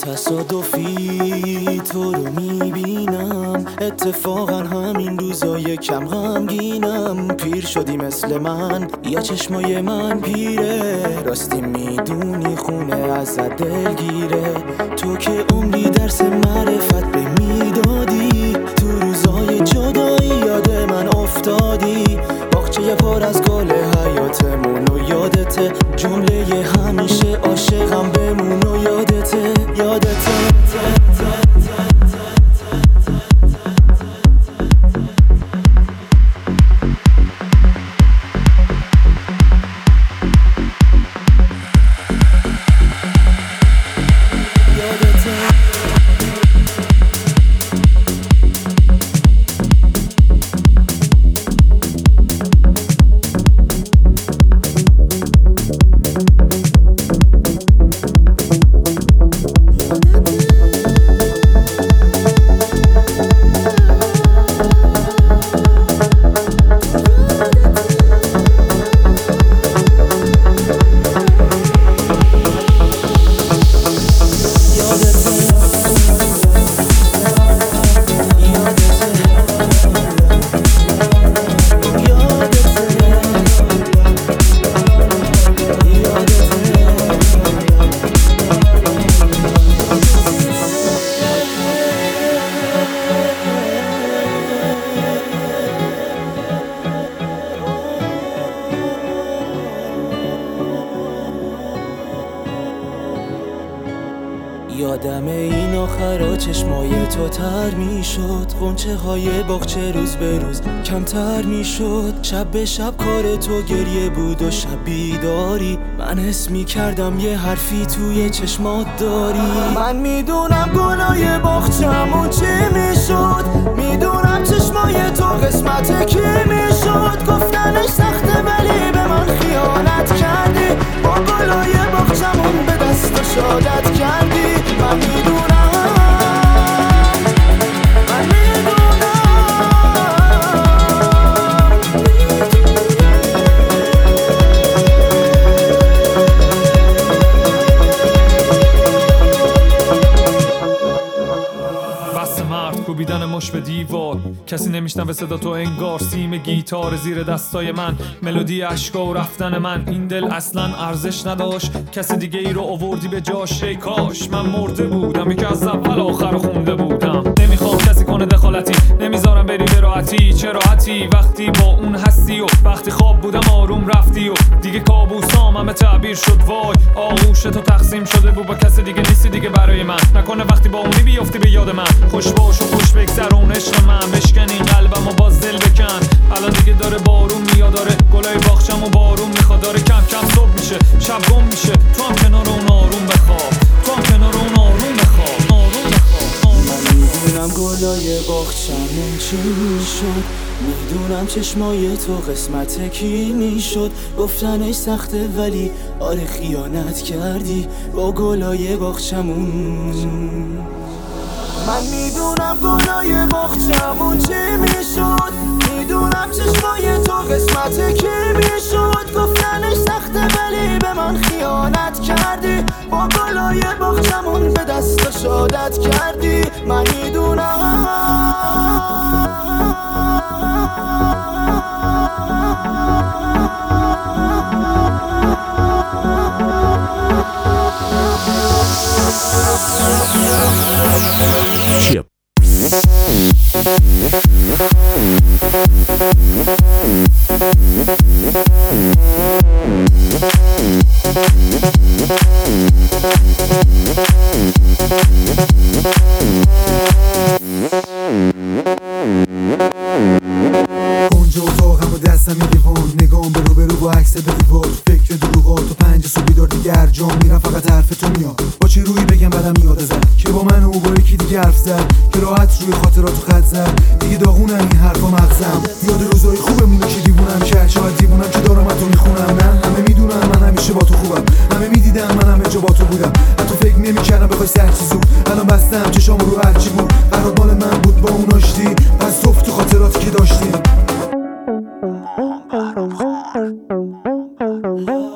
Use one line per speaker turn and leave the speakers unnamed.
تصادفی تو رو میبینم، اتفاقا همین روزای کم غمگینم. پیر شدی مثل من یا چشمای من پیره، راستی میدونی خونه ازت دلگیره. تو که عمری درس معرفت به میدادی، تو روزای جدایی یاد من افتادی. باغچه پر از گل حیاتمونو یادته، جمله همیشه عاشقم بمونو یادته. یادم این آخرا چشمای تو تر میشد، غنچه های باغچه روز به روز کمتر میشد. شب به شب کار تو گریه بود و شب بیداری، من حس میکردم یه حرفی توی چشمات داری. من میدونم گناه باغچمون چی میشد، میدونم چشمای تو قسمت کی میشد. گفتنش سخته ولی به من خیانت کردی، با گلای باغچمون به دست شادت کردی. من میدونم
کوبیدن مش به دیوار، کسی نمیشنوه صدا تو انگار. سیم گیتار زیر دستای من، ملودی اشکا و رفتن من. این دل اصلا ارزش نداشت، کسی دیگه ای رو آوردی به جاش. ای کاش من مرده بودم، یکی از اول آخر خونده بودم. نمیخوام کسی کنه دخالتی، نمیذارم بری به راحتی. چه راحتی وقتی با اون هستی، و وقتی خواب بودم آروم رفتی، و دیگه کابوسام همه تعبیر شد. وای آغوش تو تقسیم شده بود با کسی دیگه، نیستی دیگه برای من. نکنه وقتی با اونی بیافتی به یاد من. خوش باش و خوش بگذرون عشق من، بشکن این قلبم و باز دل بکن. الان دیگه داره بارون میاد، داره گلای باغچم و بارون میخواد. داره کم کم صبح میشه، شب گم میشه، تو هم کنار اون آروم بخواب، تو هم کنار اون آروم بخواب، آروم بخواب.
من میدونم گلای باغچمون چی میشد، میدونم چشمای تو قسمت کی میشد. گفتنش سخته ولی آره خیانت کردی با گلای باغچمون. من میدونم گلای باغچمون چی میشد، میدونم چشمای تو قسمت کی میشد. گفتنش سخته ولی به من خیانت کردی، با گلای باغچمون به دست شادت کردی. من میدونم
Chip.
اونجا اتاقم با دستم میگیوان، نگام به روبرو با عکس به دیوار. فکر دروغات و 5 صبح بیدار دیگه هر جا میرم فقط حرف تو میاد. با چه روی بگم بعدم یاد زد که با من و با یکی دیگه حرف زد، که راحت روی خاطراتو خط زد. دیگه داغونم این حرفا مغزم، یاد روزای خوبمونه که دیوونم کرد. شاید دیوونم که دارم تو میخونم. نه همه میدونن من همیشه با تو خوبم، همه میدیدن من همه جا با تو بودم. حتی فکر نمیکردم بخوای سرچی زود. الان بستم چشام رو هرچی بود، قرار مال من بود با اون آشتی. پس تو خاطراتی که داشتی.